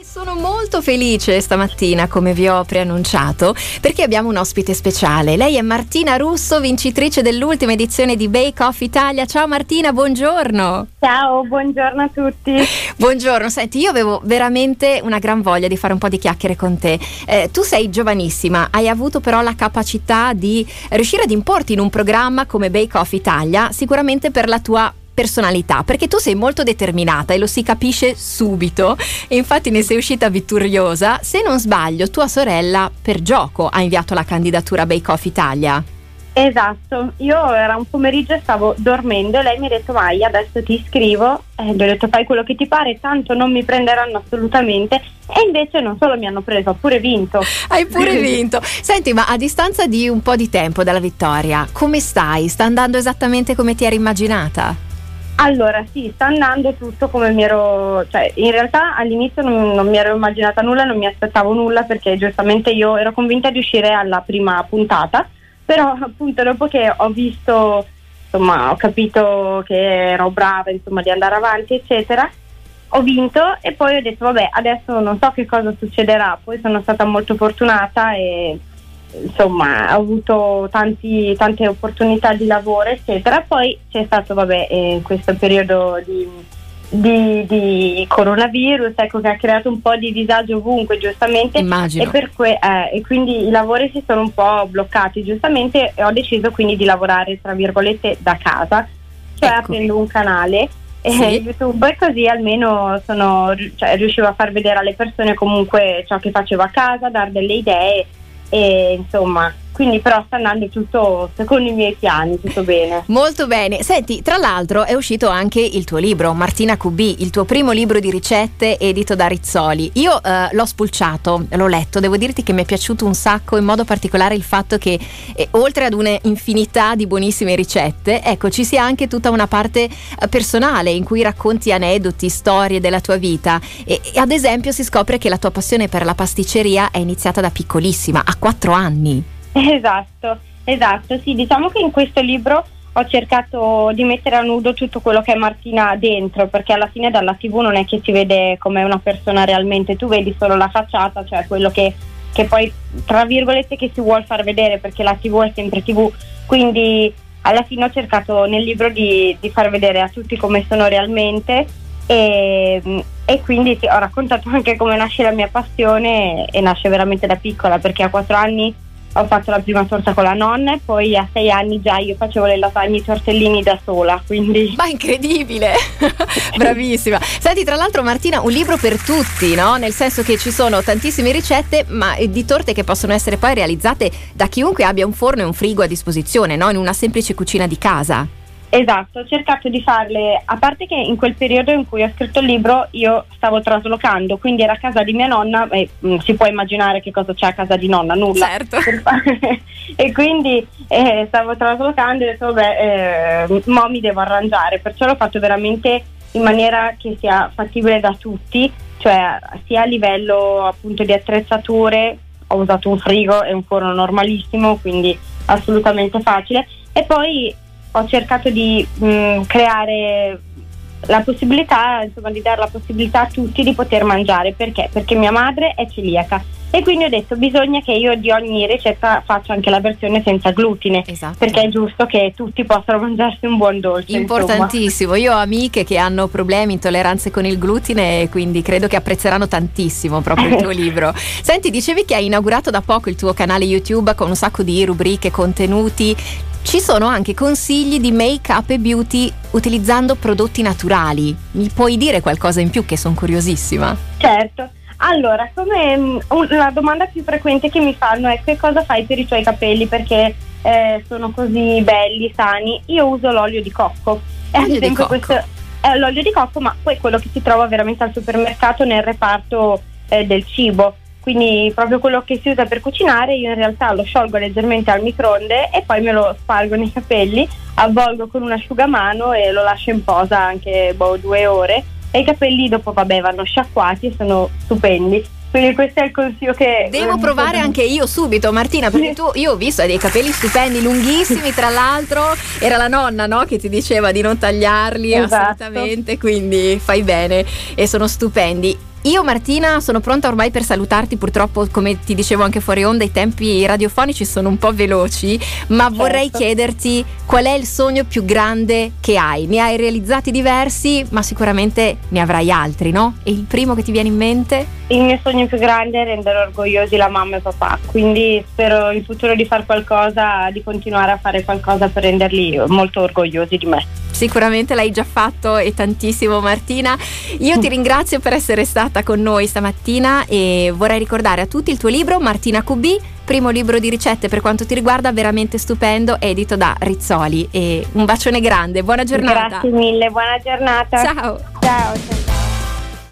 Sono molto felice stamattina, come vi ho preannunciato, perché abbiamo un ospite speciale. Lei è Martina Russo, vincitrice dell'ultima edizione di Bake Off Italia. Ciao Martina, buongiorno. Ciao, buongiorno a tutti. Buongiorno, senti, io avevo veramente una gran voglia di fare un po' di chiacchiere con te. Tu sei giovanissima, hai avuto però la capacità di riuscire ad importi in un programma come Bake Off Italia, sicuramente per la tua personalità, perché tu sei molto determinata e lo si capisce subito, e infatti ne sei uscita vittoriosa. Se non sbaglio, tua sorella per gioco ha inviato la candidatura a Bake Off Italia. Esatto, io era un pomeriggio e stavo dormendo e lei mi ha detto vai, adesso ti iscrivo, e gli ho detto fai quello che ti pare, tanto non mi prenderanno assolutamente, e invece non solo mi hanno preso, ho pure vinto. Hai pure vinto. Senti, ma a distanza di un po' di tempo dalla vittoria, come stai? Sta andando esattamente come ti eri immaginata? Allora sì, sta andando tutto come mi ero, cioè in realtà all'inizio non mi ero immaginata nulla, non mi aspettavo nulla, perché giustamente io ero convinta di uscire alla prima puntata, però appunto dopo che ho visto, insomma ho capito che ero brava, insomma, di andare avanti eccetera, ho vinto e poi ho detto vabbè, adesso non so che cosa succederà. Poi sono stata molto fortunata e insomma ho avuto tante opportunità di lavoro eccetera. Poi c'è stato questo periodo di coronavirus, ecco, che ha creato un po' di disagio ovunque, giustamente. Immagino. E quindi i lavori si sono un po' bloccati, giustamente, e ho deciso quindi di lavorare tra virgolette da casa, cioè ecco, aprendo un canale sì, YouTube, e così almeno riuscivo a far vedere alle persone comunque ciò che facevo a casa, dar delle idee. E insomma, quindi però sta andando tutto secondo i miei piani, tutto bene. molto bene. Senti, tra l'altro è uscito anche il tuo libro, Martina QB, il tuo primo libro di ricette edito da Rizzoli. Io l'ho spulciato, l'ho letto, devo dirti che mi è piaciuto un sacco, in modo particolare il fatto che oltre ad un'infinità di buonissime ricette, ecco, ci sia anche tutta una parte personale in cui racconti aneddoti, storie della tua vita, e ad esempio si scopre che la tua passione per la pasticceria è iniziata da piccolissima, a 4 anni. Esatto, sì, diciamo che in questo libro ho cercato di mettere a nudo tutto quello che è Martina dentro, perché alla fine dalla TV non è che si vede come una persona realmente, tu vedi solo la facciata, cioè quello che poi tra virgolette che si vuol far vedere, perché la TV è sempre TV. Quindi alla fine ho cercato nel libro di far vedere a tutti come sono realmente, e quindi ho raccontato anche come nasce la mia passione, e nasce veramente da piccola, perché a 4 anni ho fatto la prima torta con la nonna, e poi a 6 anni già io facevo le lasagne e i tortellini da sola, quindi... Ma incredibile! Bravissima! Senti, tra l'altro Martina, un libro per tutti, no? Nel senso che ci sono tantissime ricette, ma di torte che possono essere poi realizzate da chiunque abbia un forno e un frigo a disposizione, no? In una semplice cucina di casa. Esatto, ho cercato di farle, a parte che in quel periodo in cui ho scritto il libro io stavo traslocando, quindi era a casa di mia nonna, e si può immaginare che cosa c'è a casa di nonna, nulla. Certo. E quindi stavo traslocando e ho detto vabbè, mo mi devo arrangiare, perciò l'ho fatto veramente in maniera che sia fattibile da tutti, cioè sia a livello appunto di attrezzature. Ho usato un frigo e un forno normalissimo, quindi assolutamente facile, e poi ho cercato di creare la possibilità, insomma, di dare la possibilità a tutti di poter mangiare. Perché? Perché mia madre è celiaca, e quindi ho detto bisogna che io di ogni ricetta faccia anche la versione senza glutine. Esatto. Perché è giusto che tutti possano mangiarsi un buon dolce. Importantissimo. Io ho amiche che hanno problemi, intolleranze con il glutine, e quindi credo che apprezzeranno tantissimo proprio il tuo libro. Senti, dicevi che hai inaugurato da poco il tuo canale YouTube con un sacco di rubriche, contenuti. Ci sono anche consigli di make-up e beauty utilizzando prodotti naturali. Mi puoi dire qualcosa in più, che sono curiosissima? Certo. Allora, come la domanda più frequente che mi fanno è: che cosa fai per i tuoi capelli, perché sono così belli, sani? Io uso l'olio di cocco. Olio di cocco. Questo è l'olio di cocco, ma poi quello che si trova veramente al supermercato nel reparto del cibo. Quindi proprio quello che si usa per cucinare, io in realtà lo sciolgo leggermente al microonde e poi me lo spargo nei capelli, avvolgo con un asciugamano e lo lascio in posa anche 2 ore, e i capelli dopo vanno sciacquati e sono stupendi. Quindi questo è il consiglio che devo provare anche io subito, Martina, perché io ho visto, hai dei capelli stupendi, lunghissimi, tra l'altro era la nonna, no, che ti diceva di non tagliarli. Esatto. Assolutamente, quindi fai bene, e sono stupendi. Io Martina sono pronta ormai per salutarti, purtroppo come ti dicevo anche fuori onda i tempi radiofonici sono un po' veloci, ma vorrei chiederti qual è il sogno più grande che hai. Ne hai realizzati diversi, ma sicuramente ne avrai altri, no? E il primo che ti viene in mente? Il mio sogno più grande è rendere orgogliosi la mamma e papà, quindi spero in futuro di fare qualcosa, di continuare a fare qualcosa per renderli molto orgogliosi di me. Sicuramente l'hai già fatto e tantissimo Martina. Io ti ringrazio per essere stata con noi stamattina e vorrei ricordare a tutti il tuo libro Martina QB, primo libro di ricette per quanto ti riguarda, veramente stupendo, edito da Rizzoli. E un bacione grande, buona giornata. Grazie mille, buona giornata. Ciao. Ciao.